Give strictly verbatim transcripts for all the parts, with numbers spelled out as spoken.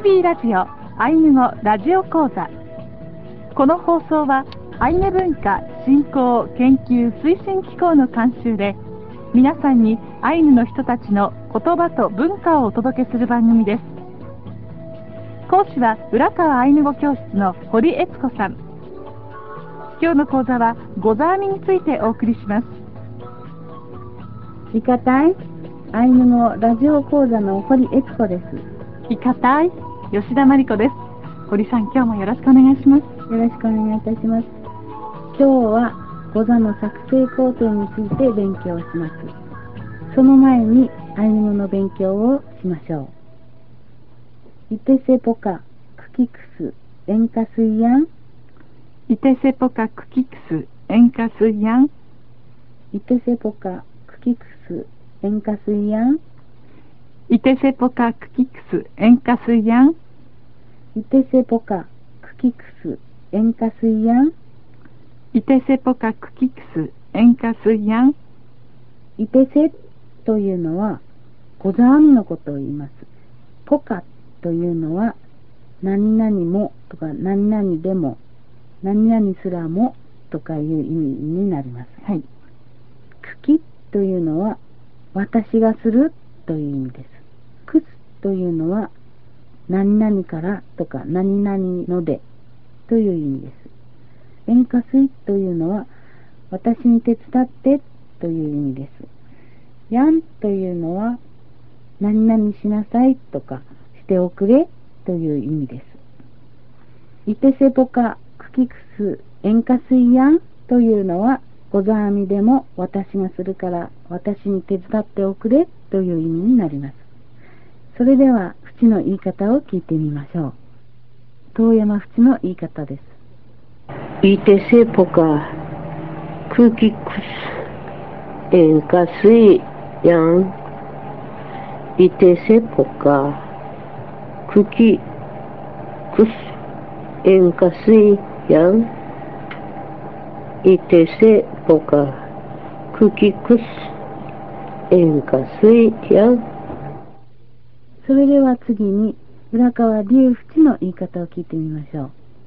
ービー ラジオアイヌ語ラジオ講座。この放送はアイヌ文化振興研究推進機構の監修で、皆さんにアイヌの人たちの言葉と文化をお届けする番組です。講師は浦川アイヌ語教室の堀悦子さん。今日の講座はゴザーミについてお送りします。 いかたいアイヌ語ラジオ講座の堀悦子です。 いかたい吉田真理子です。堀さん、今日もよろしくお願いします。 よろしくお願いいたします。今日はゴザの作成工程について勉強します。その前にアイヌ語の勉強をしましょう。いてせぽかくきくすえんかすいやん。 いてせぽかくきくすえんかすいやん。 いてせぽかくきくすえんかすいやん。 いてせぽかくきくすえんかすいやん。 いてせぽかくきくすえんかすいやん。 いてせぽかくきくすえんかすいやん。 いてせというのはゴザーミのことを言います。ポカというのは何々もとか何々でも何々すらもとかいう意味になります。 はい。 くきというのは私がするという意味です。くすというのは何々からとか何々のでという意味です。えんかすいというのは私に手伝ってという意味です。やんというのは何々しなさいとかしておくれという意味です。いてせぽかくきくすえんかすいやんというのはゴザーミでも私がするから私に手伝っておくれという意味になります。それでは淵の言い方を聞いてみましょう。遠山淵の言い方です。 いてせぽかくきくすえんかすいやん。いてせぽかくきくすえんかすいやん。いてせぽかくきくすえんかすいやん。 それでは次に浦川龍淵の言い方を聞いてみましょ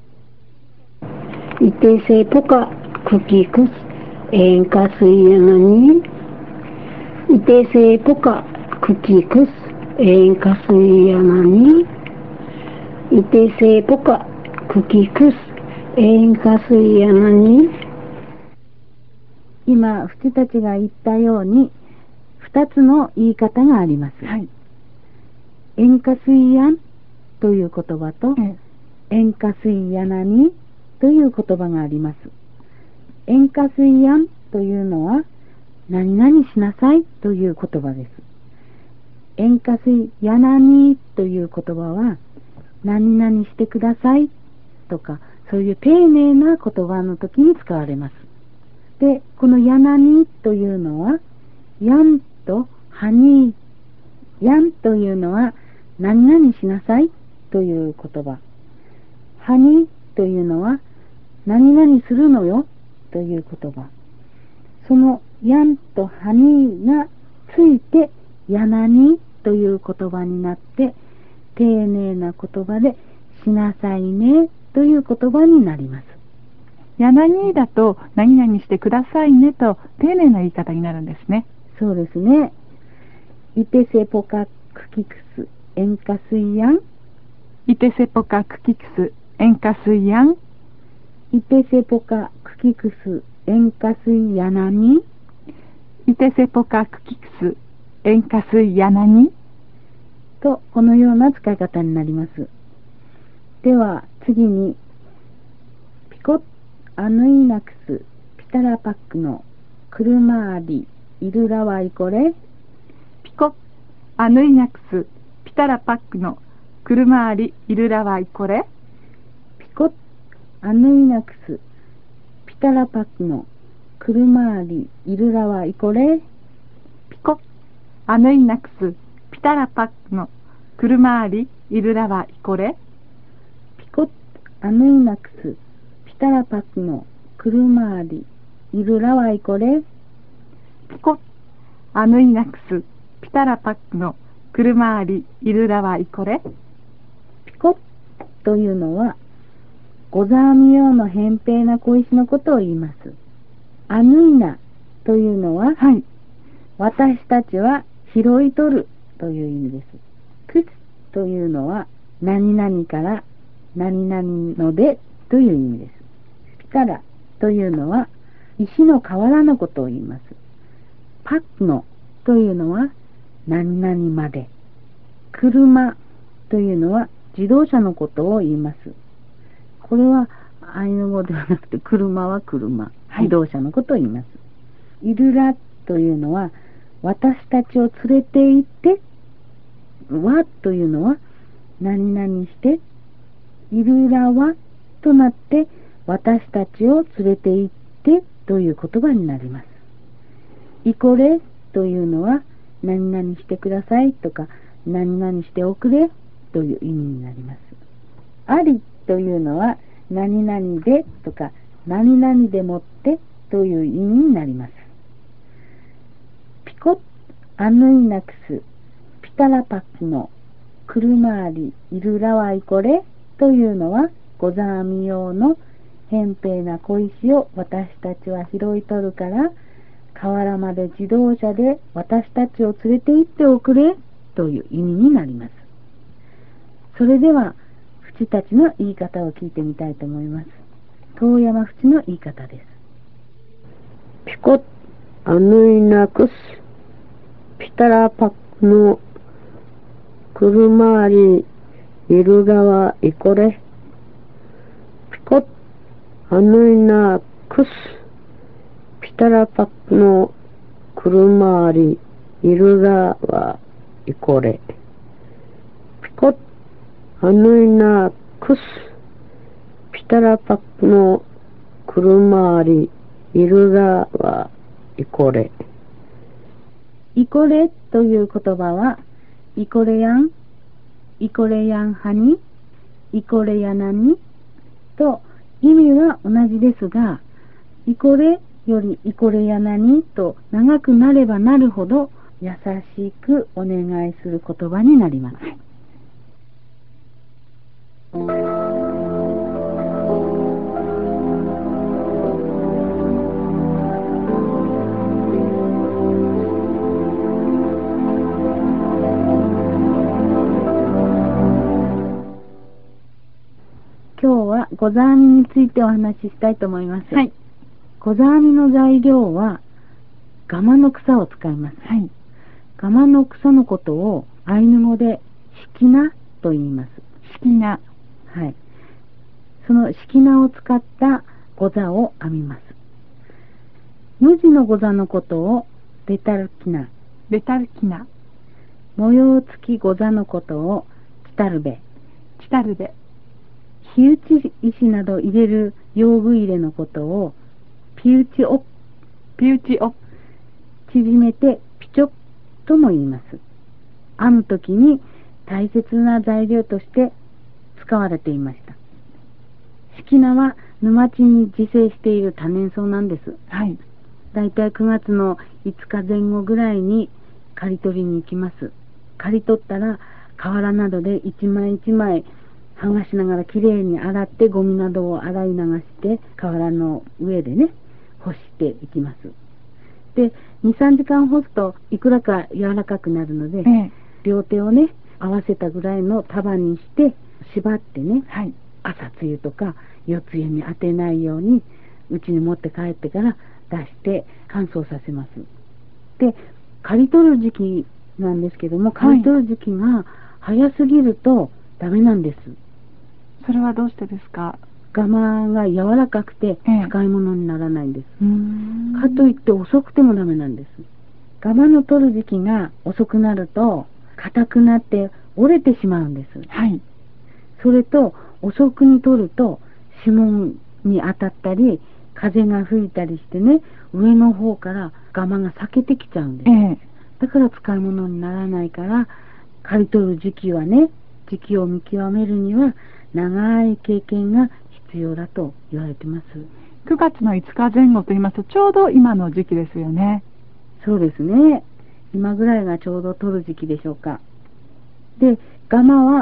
う。いてせぽかくきくすえんかすいやなに。いてせぽかくきくすえんかすいやなに。いてせぽかくきくすえんかすいやなに。 今淵たちが言ったように二つの言い方があります。 はい。 えんかすいやんという言葉と、えんかすいやなにという言葉があります。えんかすいやんというのは何々しなさいという言葉です。えんかすいやなにという言葉は何々してくださいとかそういう丁寧な言葉の時に使われます。で、このやなにというのはやんとはにやんというのは何々しなさいという言葉。はにというのは何々するのよという言葉。そのやんとはにがついてやなにという言葉になって丁寧な言葉でしなさいねという言葉になります。 やなにだと何々してくださいねと丁寧な言い方になるんですね。 そうですね。いてせぽかくきくすえんかすいやん。 いてせぽかくきくすえんかすいやん。 いてせぽかくきくすえんかすいやなに。 いてせぽかくきくすえんかすいやなにとこのような使い方になります。では次にピコッアヌイナクスピタラパックのクルマーリイルラワイコレ。 ピコッアヌイナクスピタラパックのクルマーリイルラワイコレ。 ピコッアヌイナクスピタラパックのクルマーリイルラワイコレ。 ピコッアヌイナクスピタラパックのクルマーリイルラワイコレ。 ピコッアヌイナクスピタラパックのクルマーリイルラワイコレ。 ピコッアヌイナクスピタラパックのクルマーリイルラワイコレ。 ピというのは、ゴザーミ用の扁平な小石のことを言います。アヌイナというのは、はい、私たちは拾い取るという意味です。クスというのは、何々から何々のでという意味です。ピタラというのは、石の瓦のことを言います。パッノというのは、何々まで。車というのは、自動車のことを言います。これはアイヌ語ではなくて、車は車、自動車のことを言います。イルラというのは、私たちを連れて行って、はというのは、何々して、イルラはとなって、私たちを連れて行ってという言葉になります。イコレというのは、何々してくださいとか、何々しておくれという意味になります。ありというのは、何々でとか、何々でもってという意味になります。ピコッ、アヌイナクス、ピタラパクの、クルマーリ、イルラワイコレというのは、ゴザーミ用の扁平な小石を私たちは拾い取るから、河原まで自動車で私たちを連れて行っておくれという意味になります。それでは、淵たちの言い方を聞いてみたいと思います。遠山淵の言い方です。 ピコッ、アヌイナクス、ピタラパクの、クルマーリ、イルラワイコレ。ピコッ、アヌイナクス、ピタラパクの、クルマーリ、イルラワイコレ。ピコッ、アヌイナクス、ピタラパクの、クルマーリ、イルラワイコレ。 イコレという言葉は、イコレヤン、イコレヤンハニ、イコレヤナニと意味は同じですが、イコレよりイコレヤナニと長くなればなるほど優しくお願いする言葉になります。今日はゴザーミについてお話ししたいと思います。はい。ゴザーミの材料はガマの草を使います。はい。ガマの草のことをアイヌ語でシキナと言います。シキナ。はい。そのシキナを使ったゴザを編みます。無地のゴザのことをベタルキナ。ベタルキナ。模様付きゴザのことをチタルベ。チタルベ。火打ち石など入れる用具入れのことをピウチオ、ピウチオ、縮めてピチョとも言います。編むときに大切な材料として使われていました。シキナは沼地に自生している多年草なんです。はい。だいたいくがつのいつかぜん後ぐらいに刈り取りに行きます。刈り取ったら河原などで一枚一枚剥がしながらきれいに洗ってゴミなどを洗い流して河原の上でね干していきます。で にさんじかん干すといくらか柔らかくなるので、ええ、両手をね合わせたぐらいの束にして縛ってね、はい、朝露とか夜露に当てないように家に持って帰ってから出して乾燥させます。で刈り取る時期なんですけども、刈り取る時期が早すぎるとダメなんです。それはどうしてですか？ガマが柔らかくて使い物にならないんです。ええ、かといって遅くてもダメなんです。ガマの取る時期が遅くなると硬くなって折れてしまうんです。はい。それと遅くに取ると指紋に当たったり風が吹いたりしてね、上の方からガマが裂けてきちゃうんです。ええ、だから使い物にならないから、刈り取る時期はね、時期を見極めるには長い経験が必要だと言われてます。 くがつのいつかぜん後と言いますとちょうど今の時期ですよね。 そうですね。今ぐらいがちょうど取る時期でしょうか。で、ガマは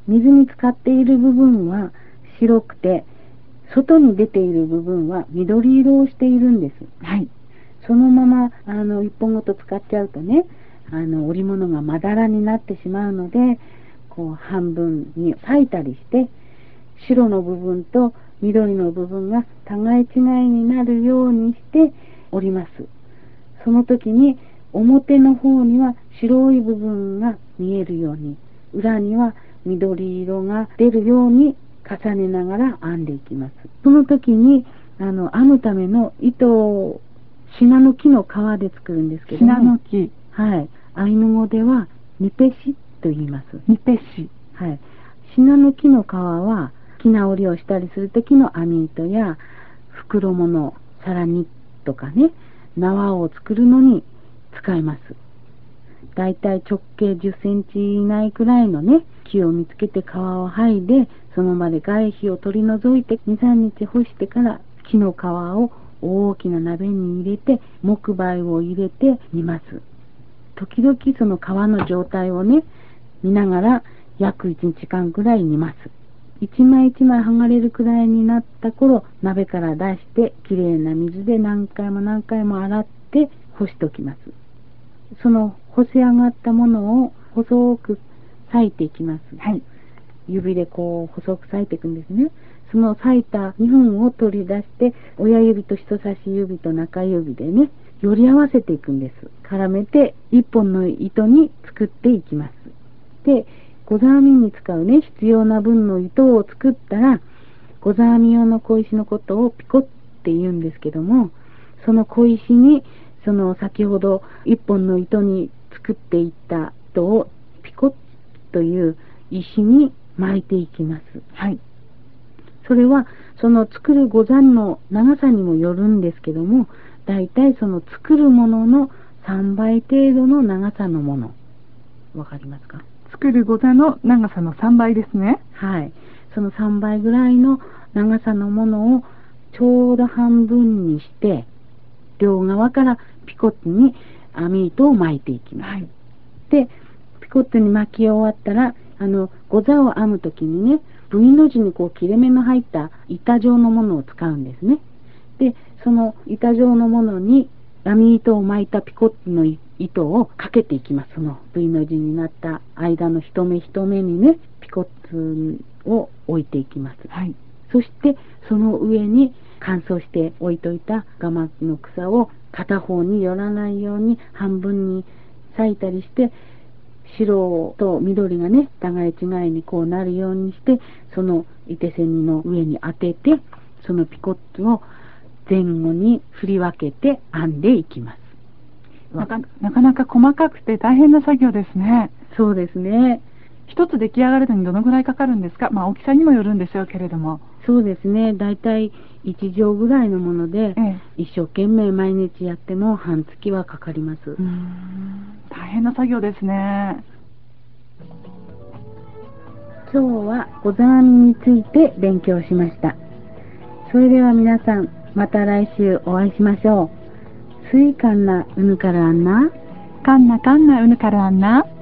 水に浸かっている部分は白くて、外に出ている部分は緑色をしているんです。 はい。 そのままあの一本ごと使っちゃうとね、あの織物がまだらになってしまうので、こう半分に裂いたりして、白の部分と緑の部分が互い違いになるようにして織ります。その時に表の方には白い部分が見えるように、裏には緑色が出るように重ねながら編んでいきます。その時にあの編むための糸をシナノキの皮で作るんですけども、 シナノキ、 はい、アイヌ語ではニペシと言います。 ニペシ、 はい、シナノキの皮は木直りをしたりする時の編み糸や袋物、さらにとかね、縄を作るのに使います。だいたい直径じゅっセンチ以内くらいのね、木を見つけて皮を剥いで、その場で外皮を取り除いてに、さんにち干してから木の皮を大きな鍋に入れて木灰を入れて煮ます。時々その皮の状態をね、見ながら約いちにちかんくらい煮ます。一枚一枚剥がれるくらいになった頃、鍋から出してきれいな水で何回も何回も洗って干しておきます。その干し上がったものを細く裂いていきます。 はい。 指でこう細く裂いていくんですね。その裂いたにほんを取り出して、親指と人差し指と中指でね、より合わせていくんです。絡めて一本の糸に作っていきます。で、ござ編みに使うね、必要な分の糸を作ったら、ござ編み用の小石のことをピコって言うんですけども、その小石にその先ほど一本の糸に作っていった糸をピコッという石に巻いていきます。 はい。 それはその作るござの長さにもよるんですけども、だいたいその作るもののさんばい程度の長さのもの。わかりますか？ 作るござの長さのさんばいですね。 はい。そのさんばいぐらいの長さのものをちょうど半分にして、両側からピコットに編み糸を巻いていきます。はい、で、ピコットに巻き終わったら、あの、ござを編むときにね、V の字にこう切れ目の入った板状のものを使うんですね。で、その板状のものに編み糸を巻いたピコットの糸をかけていきます。その V の字になった間の一目一目にね、ピコットを置いていきます。 はい。 そしてその上に乾燥して置いといたガマの草を片方に寄らないように半分に裂いたりして、白と緑がね、互い違いにこうなるようにして、そのいてせにの上に当てて、そのピコットを前後に振り分けて編んでいきます。 なかなかなか細かくて大変な作業ですね。 そうですね。 一つ出来上がるのにどのぐらいかかるんですか？まあ大きさにもよるんでしょうけれども。 そうですね。だいたいいちじょうぐらいのもので、ええ、一生懸命毎日やっても半月はかかります。うーん、大変な作業ですね。 今日はござ編みについて勉強しました。それでは皆さん、また来週お会いしましょう。スイカンナウヌカルアンナカンナカンナウヌカルアンナ